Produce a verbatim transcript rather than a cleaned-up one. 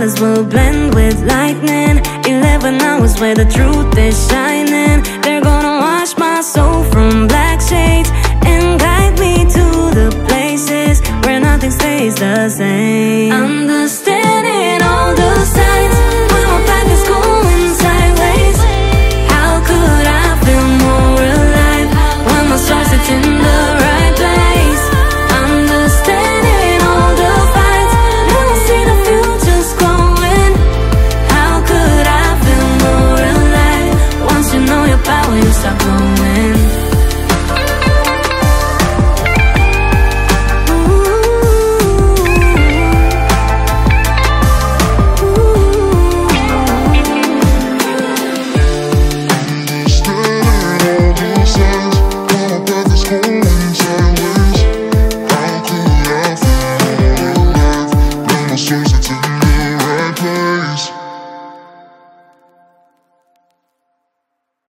colors will blend with lightning. Eleven hours where the truth is shining. They're gonna wash my soul from black shades and guide me to the places where nothing stays the same. I'm the